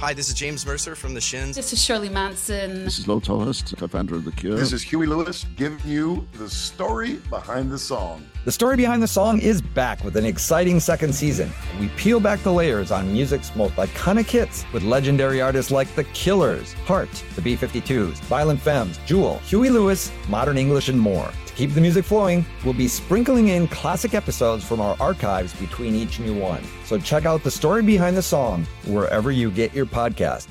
Hi, this is James Mercer from The Shins. This is Shirley Manson. This is Lo Tolhurst, co-founder of The Cure. This is Huey Lewis giving you the story behind the song. The Story Behind the Song is back with an exciting second season. We peel back the layers on music's most iconic hits with legendary artists like The Killers, Heart, the B-52s, Violent Femmes, Jewel, Huey Lewis, Modern English, and more. To keep the music flowing, we'll be sprinkling in classic episodes from our archives between each new one. So check out The Story Behind the Song wherever you get your podcast.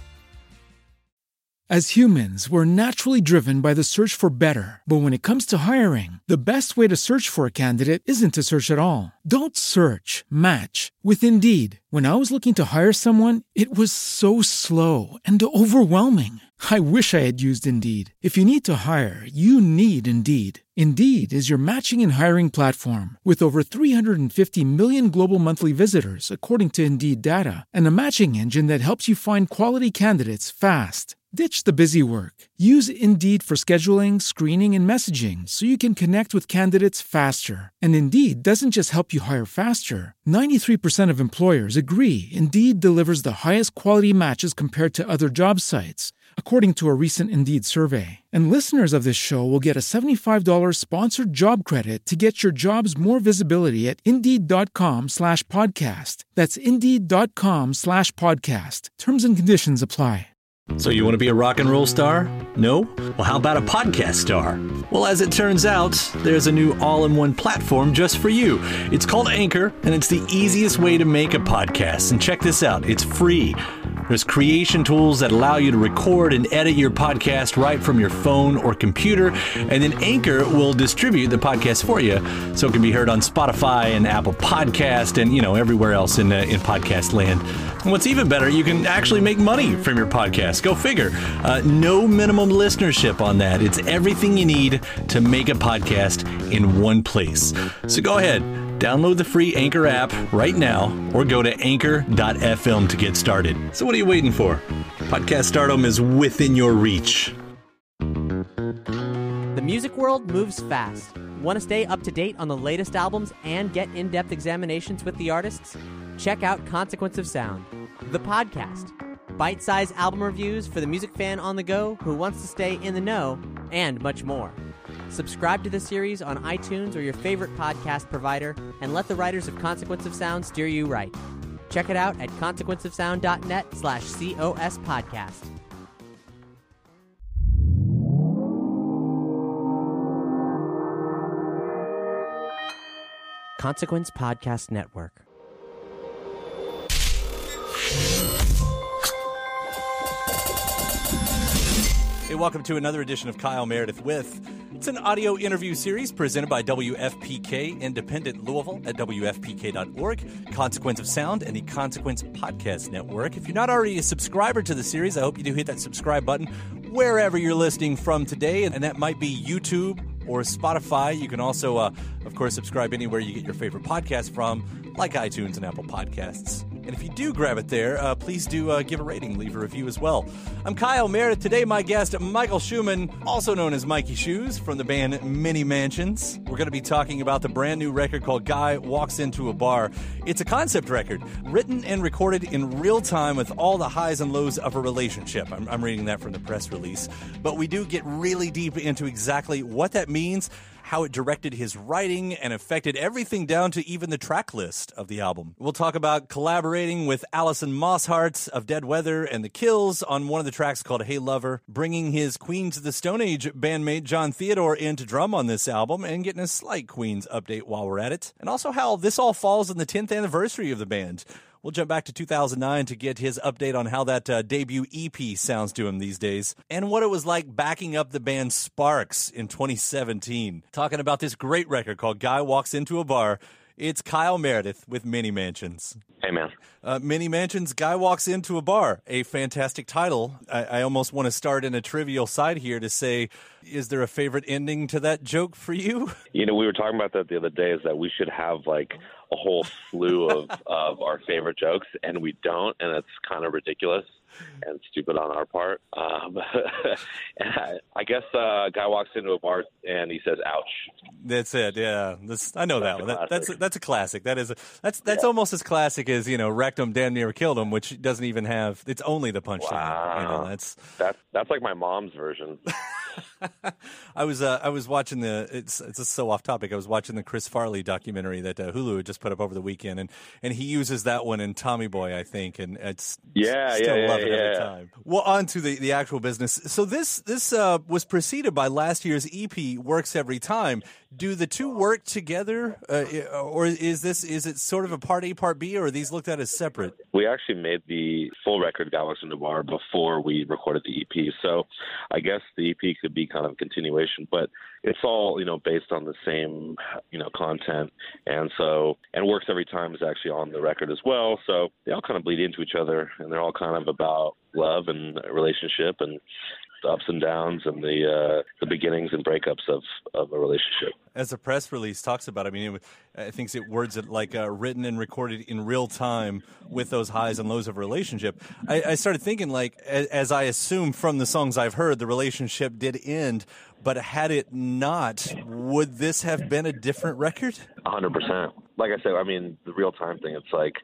As humans, we're naturally driven by the search for better. But when it comes to hiring, the best way to search for a candidate isn't to search at all. Don't search, match with Indeed. When I was looking to hire someone, it was so slow and overwhelming. I wish I had used Indeed. If you need to hire, you need Indeed. Indeed is your matching and hiring platform with over 350 million global monthly visitors, according to Indeed data, and a matching engine that helps you find quality candidates fast. Ditch the busy work. Use Indeed for scheduling, screening, and messaging so you can connect with candidates faster. And Indeed doesn't just help you hire faster. 93% of employers agree Indeed delivers the highest quality matches compared to other job sites, according to a recent Indeed survey. And listeners of this show will get a $75 sponsored job credit to get your jobs more visibility at Indeed.com/podcast. That's Indeed.com/podcast. Terms and conditions apply. So you want to be a rock and roll star? No? Well, how about a podcast star? Well, as it turns out, there's a new all-in-one platform just for you. It's called Anchor, and it's the easiest way to make a podcast. And check this out, it's free. There's creation tools that allow you to record and edit your podcast right from your phone or computer, and then Anchor will distribute the podcast for you so it can be heard on Spotify and Apple Podcast and, everywhere else in podcast land. And what's even better, you can actually make money from your podcast. Go figure. No minimum listenership on that. It's everything you need to make a podcast in one place. So go ahead, download the free Anchor app right now or go to anchor.fm to get started. So what are you waiting for? Podcast stardom is within your reach. The music world moves fast. Want to stay up to date on the latest albums and get in-depth examinations with the artists? Check out Consequence of Sound, the podcast. Bite-sized album reviews for the music fan on the go who wants to stay in the know, and much more. Subscribe to the series on iTunes or your favorite podcast provider, and let the writers of Consequence of Sound steer you right. Check it out at consequenceofsound.net/COS podcast. Consequence Podcast Network. Hey, welcome to another edition of Kyle Meredith With. It's an audio interview series presented by WFPK Independent Louisville at WFPK.org, Consequence of Sound, and the Consequence Podcast Network. If you're not already a subscriber to the series, I hope you do hit that subscribe button wherever you're listening from today, and that might be YouTube or Spotify. You can also, of course, subscribe anywhere you get your favorite podcast from, like iTunes and Apple Podcasts. And if you do grab it there, please do give a rating, leave a review as well. I'm Kyle Meredith. Today, my guest, Michael Schumann, also known as Mikey Shoes, from the band Many Mansions. We're going to be talking about the brand new record called Guy Walks Into a Bar. It's a concept record, written and recorded in real time with all the highs and lows of a relationship. I'm reading that from the press release. But we do get really deep into exactly what that means, how it directed his writing and affected everything down to even the track list of the album. We'll talk about collaborating with Alison Mosshart of Dead Weather and The Kills on one of the tracks called Hey Lover, bringing his Queens of the Stone Age bandmate John Theodore in to drum on this album, and getting a slight Queens update while we're at it. And also how this all falls on the 10th anniversary of the band. We'll jump back to 2009 to get his update on how that debut EP sounds to him these days, and what it was like backing up the band Sparks in 2017. Talking about this great record called Guy Walks Into a Bar. It's Kyle Meredith with Many Mansions. Hey, man. Many Mansions, Guy Walks Into a Bar. A fantastic title. I almost want to start in a trivial side here to say, is there a favorite ending to that joke for you? We were talking about that the other day, is that we should have, like, a whole slew of our favorite jokes, and we don't, and it's kind of ridiculous and stupid on our part. And I guess a guy walks into a bar and he says, "Ouch." That's it. Yeah, I know that one. That's a classic. That's almost as classic as wrecked him, damn near killed him, which doesn't even have. It's only the punchline. Wow. That's like my mom's version. I was watching it's so off topic. I was watching the Chris Farley documentary that Hulu had just put up over the weekend, and he uses that one in Tommy Boy, I think, and it's still love it every time. Well, on to the actual business. So this was preceded by last year's EP, Works Every Time. Do the two work together, or is it sort of a part A, part B, or are these looked at as separate? We actually made the full record, Guy Walks Into a Bar, before we recorded the EP. So I guess the EP could be kind of a continuation, but it's all, based on the same, content. And Works Every Time is actually on the record as well. So they all kind of bleed into each other, and they're all kind of about love and relationship and the ups and downs and the beginnings and breakups of a relationship. As the press release talks about, I think it words it like written and recorded in real time with those highs and lows of a relationship. I started thinking, like, as I assume from the songs I've heard, the relationship did end, but had it not, would this have been a different record? 100%. Like I said, the real time thing, it's like,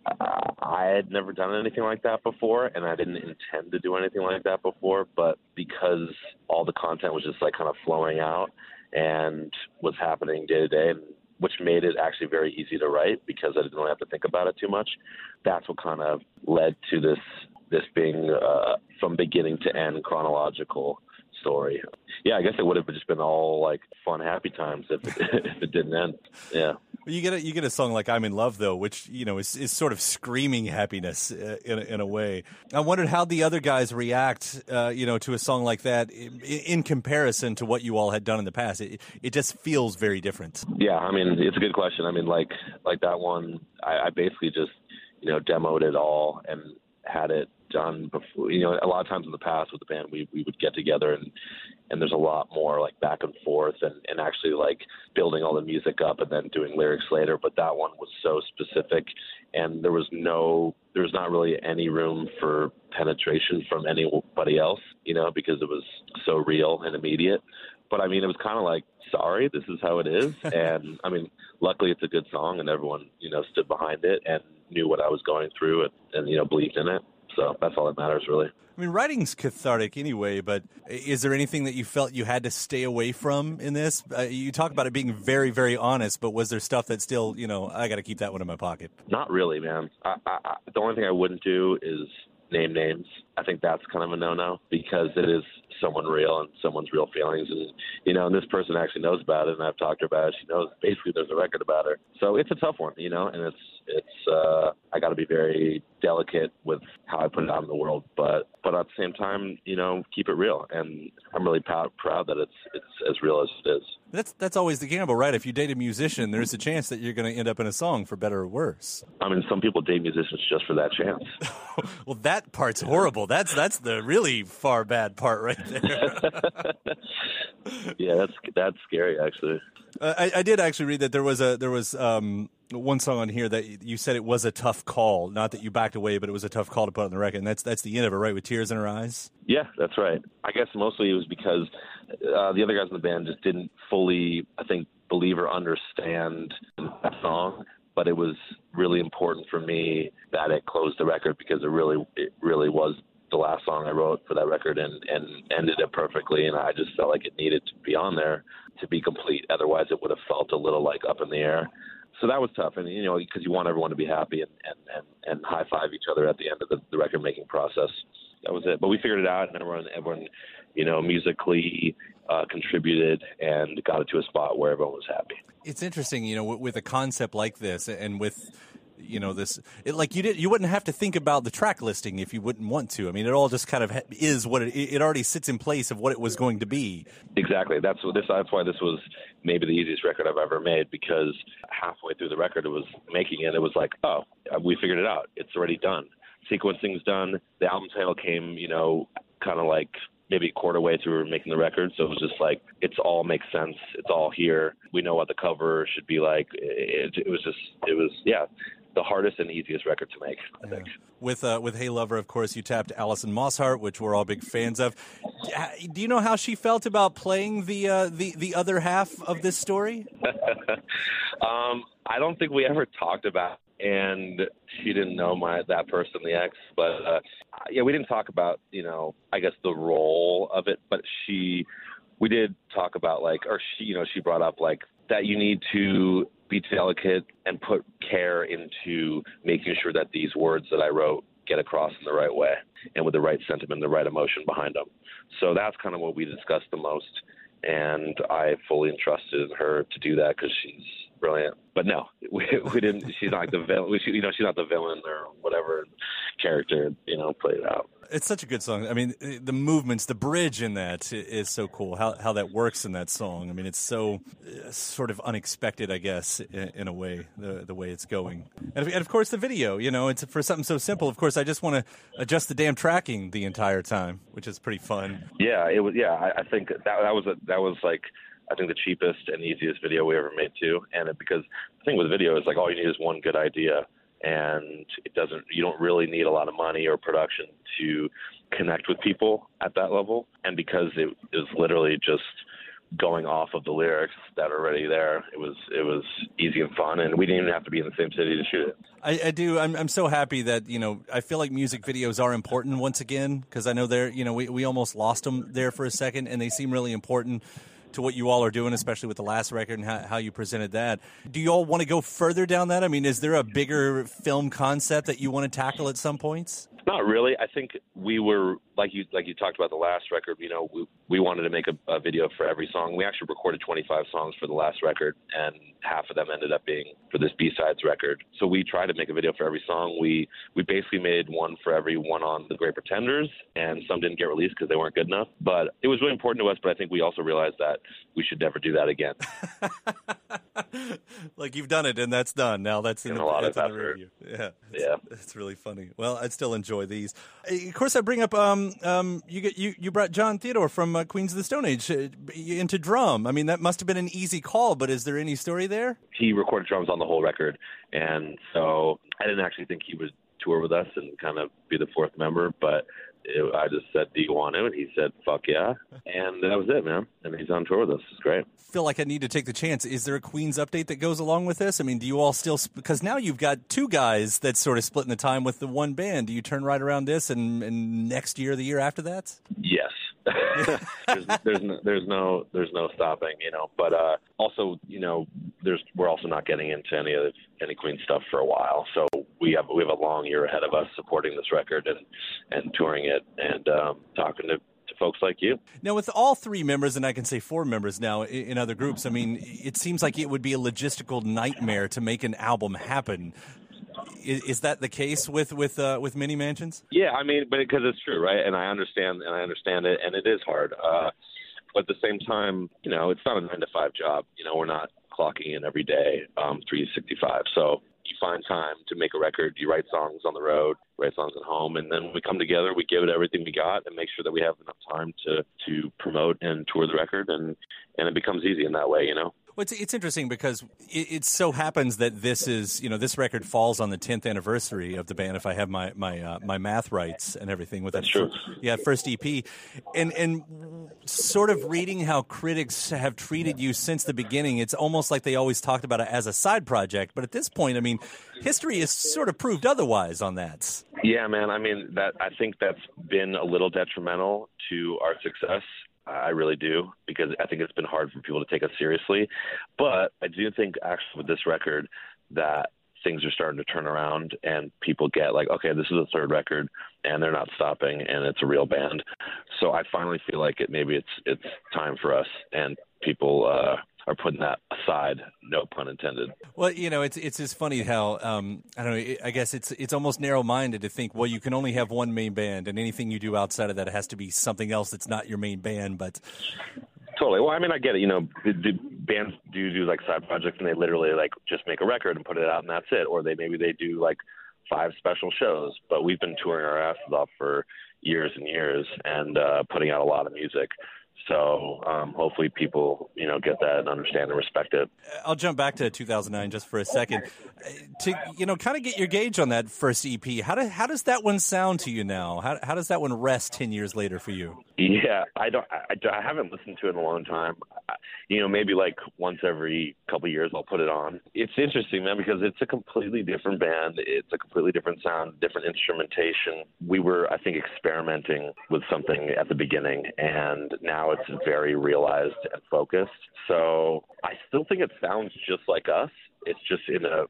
I had never done anything like that before, and I didn't intend to do anything like that before, but because all the content was just like kind of flowing out and was happening day to day, which made it actually very easy to write because I didn't really have to think about it too much. That's what kind of led to this being from beginning to end chronological story. Yeah, I guess it would have just been all like fun, happy times if it didn't end. Yeah. You get a song like "I'm in Love," though, which is sort of screaming happiness in a way. I wondered how the other guys react, to a song like that in comparison to what you all had done in the past. It just feels very different. Yeah, it's a good question. Like that one, I basically just demoed it all and had it done before. A lot of times in the past with the band, we would get together and there's a lot more like back and forth and actually like building all the music up and then doing lyrics later. But that one was so specific, and there was not really any room for penetration from anybody else, because it was so real and immediate. But it was kind of like, sorry, this is how it is. And luckily it's a good song and everyone, stood behind it and knew what I was going through and believed in it. So that's all that matters, really. Writing's cathartic anyway, but is there anything that you felt you had to stay away from in this? You talk about it being very, very honest, but was there stuff that still, I got to keep that one in my pocket? Not really, man. The only thing I wouldn't do is name names. I think that's kind of a no-no because it is someone real and someone's real feelings. And this person actually knows about it, and I've talked to her about it. She knows basically there's a record about her. So it's a tough one, and it's I got to be very delicate with how I put it out in the world, but at the same time, keep it real. And I'm really proud that it's as real as it is. That's always the gamble, right? If you date a musician, there's a chance that you're going to end up in a song, for better or worse. Some people date musicians just for that chance. Well, that part's horrible. That's the really far bad part right there. Yeah, that's scary, actually. I did actually read that there was one song on here that you said it was a tough call, not that you backed away, but it was a tough call to put on the record, and that's the end of it, right, with Tears in Her Eyes? Yeah, that's right. I guess mostly it was because the other guys in the band just didn't fully, I think, believe or understand that song, but it was really important for me that it closed the record because it really was the last song I wrote for that record and ended it perfectly, and I just felt like it needed to be on there to be complete. Otherwise, it would have felt a little like up in the air. So that was tough, and because you want everyone to be happy and high five each other at the end of the record making process. That was it. But we figured it out, and everyone musically contributed and got it to a spot where everyone was happy. It's interesting, with a concept like this, and with this, you wouldn't have to think about the track listing if you wouldn't want to. It all just kind of is what it already sits in place of what it was going to be. Exactly. That's why this was maybe the easiest record I've ever made, because halfway through the record, it was was like, oh, we figured it out. It's already done. Sequencing's done. The album title came, kind of like, maybe a quarter way through making the record. So it was just like, it's all makes sense. It's all here. We know what the cover should be like. It was the hardest and easiest record to make, I think. With Hey Lover, of course, you tapped Alison Mosshart, which we're all big fans of. Do you know how she felt about playing the other half of this story? I don't think we ever talked about it, and she didn't know that person, the ex. But, we didn't talk about, I guess the role of it. But we did talk about, she brought up, that you need to be delicate and put care into making sure that these words that I wrote get across in the right way and with the right sentiment, the right emotion behind them. So that's kind of what we discussed the most, and I fully entrusted in her to do that because she's brilliant. But no, we didn't. She's not like the villain. She's not the villain or whatever character played out. It's such a good song. I mean, the movements, the bridge in that is so cool. How that works in that song. I mean, it's so sort of unexpected, I guess, in a way, the way it's going. And of course, the video. It's for something so simple. Of course, I just want to adjust the damn tracking the entire time, which is pretty fun. Yeah, it was. Yeah, I think that was like, I think the cheapest and easiest video we ever made too. And because the thing with video is all you need is one good idea. And you don't really need a lot of money or production to connect with people at that level. And because it was literally just going off of the lyrics that are already there, it was easy and fun. And we didn't even have to be in the same city to shoot it. I do. I'm so happy that, I feel like music videos are important once again, because I know we almost lost them there for a second, and they seem really important to what you all are doing, especially with the last record and how you presented that. Do you all want to go further down that? I mean, is there a bigger film concept that you want to tackle at some points? Not really. I think we were, like you talked about the last record, we wanted to make a video for every song. We actually recorded 25 songs for the last record, and half of them ended up being for this B-Sides record. So we tried to make a video for every song. We basically made one for every one on The Great Pretenders, and some didn't get released because they weren't good enough. But it was really important to us, but I think we also realized that we should never do that again. Like, you've done it, and that's done. Now that's in the review. Yeah. It's really funny. Well, I'd still enjoy these. Of course, I bring up you brought John Theodore from Queens of the Stone Age into drum. I mean, that must have been an easy call, but is there any story there? He recorded drums on the whole record, and so I didn't actually think he would tour with us and kind of be the fourth member, but I just said, do you want to? And he said, fuck yeah. And that was it, man. And he's on tour with us. It's great. I feel like I need to take the chance. Is there a Queens update that goes along with this? I mean, do you all still, because now you've got two guys that's sort of splitting the time with the one band. Do you turn right around this and next year, the year after that? Yes. there's no stopping, but also, we're also not getting into any Queen stuff for a while. So we have a long year ahead of us supporting this record and touring it and talking to folks like you. Now, with all three members, and I can say four members now in other groups, I mean, it seems like it would be a logistical nightmare to make an album happen. Is that the case with Mini Mansions? Yeah, I mean, but because it's true, right? And I understand it, and it is hard. But at the same time, it's not a 9-to-5 job. We're not clocking in every day, 365. So you find time to make a record. You write songs on the road, write songs at home, and then we come together, we give it everything we got, and make sure that we have enough time to promote and tour the record, and it becomes easy in that way, Well, it's interesting because it so happens that this is, this record falls on the 10th anniversary of the band, if I have my math rights and everything with that. That's true. Yeah, first EP. And sort of reading how critics have treated you since the beginning, it's almost like they always talked about it as a side project. But at this point, I mean, history has sort of proved otherwise on that. Yeah, man. I mean, I think that's been a little detrimental to our success. I really do, because I think it's been hard for people to take us seriously. But I do think actually with this record that things are starting to turn around and people get like, okay, this is the third record and they're not stopping and it's a real band. So I finally feel like maybe it's time for us, and people are putting that aside, no pun intended. Well, it's just funny how, I don't know, I guess it's almost narrow-minded to think, well, you can only have one main band, and anything you do outside of that has to be something else that's not your main band, but... Totally. Well, I mean, I get it. The bands do like side projects, and they literally like just make a record and put it out, and that's it. Or maybe they do like 5 special shows, but we've been touring our asses off for years and years and putting out a lot of music. So hopefully people, get that and understand and respect it. I'll jump back to 2009 just for a second to, kind of get your gauge on that first EP. How does that one sound to you now? How does that one rest 10 years later for you? Yeah, I haven't listened to it in a long time. Maybe like once every couple of years I'll put it on. It's interesting, man, because it's a completely different band. It's a completely different sound, different instrumentation. We were, I think, experimenting with something at the beginning, and now it's very realized and focused. So I still think it sounds just like us. It's just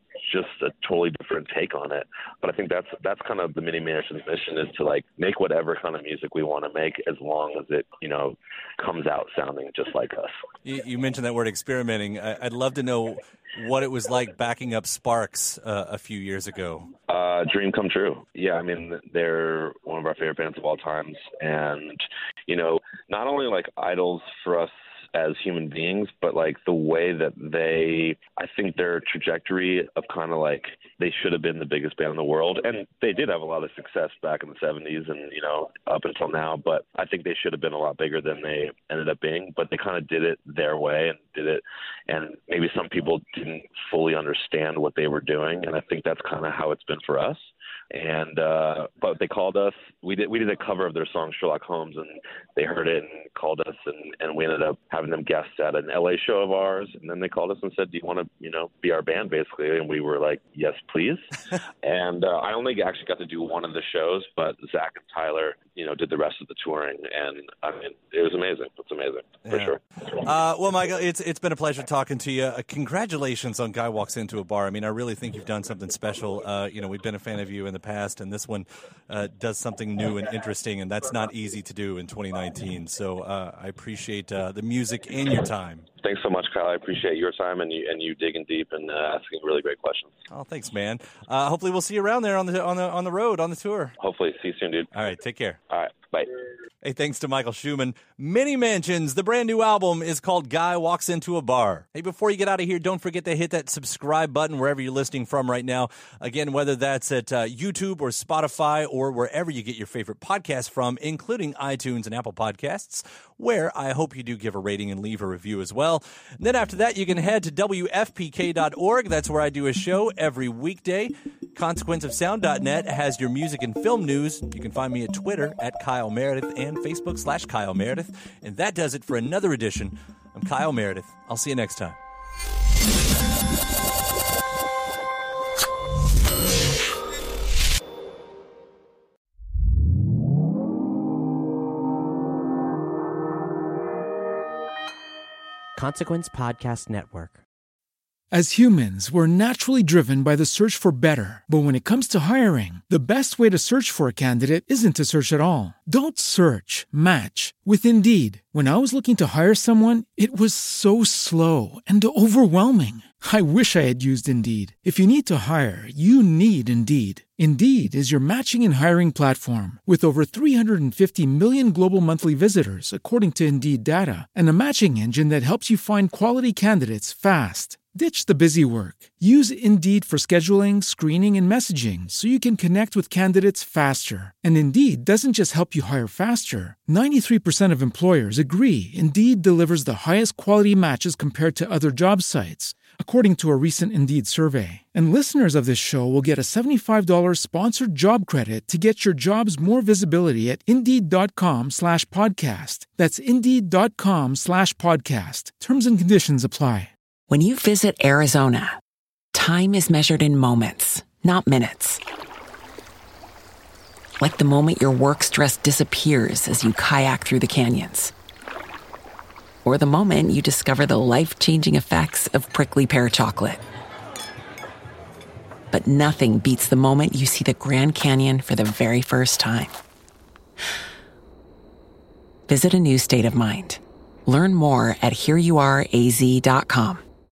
a totally different take on it. But I think that's kind of the Mini Mansion's mission, is to like make whatever kind of music we want to make, as long as it, comes out sounding just like us. You mentioned that word experimenting. I'd love to know what it was like backing up Sparks a few years ago. Dream come true. Yeah, I mean, they're one of our favorite bands of all times. And, not only like idols for us as human beings, but like the way that I think their trajectory of kind of like they should have been the biggest band in the world, and they did have a lot of success back in the 70s and up until now, but I think they should have been a lot bigger than they ended up being. But they kind of did it their way and did it, and maybe some people didn't fully understand what they were doing, and I think that's kind of how it's been for us. And but they called us. We did a cover of their song Sherlock Holmes, and they heard it and called us, and we ended up having them guest at an LA show of ours. And then they called us and said, "Do you want to be our band?" basically. And we were like, "Yes, please." And I only actually got to do one of the shows, but Zach and Tyler did the rest of the touring, and I mean, it was amazing. It's amazing, for sure. Well, Michael, it's been a pleasure talking to you. Congratulations on Guy Walks Into a Bar. I mean, I really think you've done something special. We've been a fan of you in the past, and this one does something new and interesting, and that's not easy to do in 2019. So I appreciate the music and your time. Thanks so much, Kyle. I appreciate your time and you digging deep and asking really great questions. Oh, thanks, man. Hopefully, we'll see you around there on the road, on the tour. Hopefully, see you soon, dude. All right, take care. All right, bye. Hey, thanks to Michael Schumann. Mini Mansions, the brand new album is called Guy Walks Into a Bar. Hey, before you get out of here, don't forget to hit that subscribe button wherever you're listening from right now. Again, whether that's at YouTube or Spotify or wherever you get your favorite podcast from, including iTunes and Apple Podcasts, where I hope you do give a rating and leave a review as well. And then after that, you can head to WFPK.org. That's where I do a show every weekday. ConsequenceOfSound.net has your music and film news. You can find me at Twitter at Kyle Meredith and Facebook/Kyle Meredith. And that does it for another edition. I'm Kyle Meredith. I'll see you next time. Consequence Podcast Network. As humans, we're naturally driven by the search for better. But when it comes to hiring, the best way to search for a candidate isn't to search at all. Don't search, match with Indeed. When I was looking to hire someone, it was so slow and overwhelming. I wish I had used Indeed. If you need to hire, you need Indeed. Indeed is your matching and hiring platform with over 350 million global monthly visitors, according to Indeed data, and a matching engine that helps you find quality candidates fast. Ditch the busy work. Use Indeed for scheduling, screening, and messaging so you can connect with candidates faster. And Indeed doesn't just help you hire faster. 93% of employers agree Indeed delivers the highest quality matches compared to other job sites, according to a recent Indeed survey. And listeners of this show will get a $75 sponsored job credit to get your jobs more visibility at Indeed.com/podcast. That's Indeed.com/podcast. Terms and conditions apply. When you visit Arizona, time is measured in moments, not minutes. Like the moment your work stress disappears as you kayak through the canyons. Or the moment you discover the life-changing effects of prickly pear chocolate. But nothing beats the moment you see the Grand Canyon for the very first time. Visit a new state of mind. Learn more at hereyouareaz.com.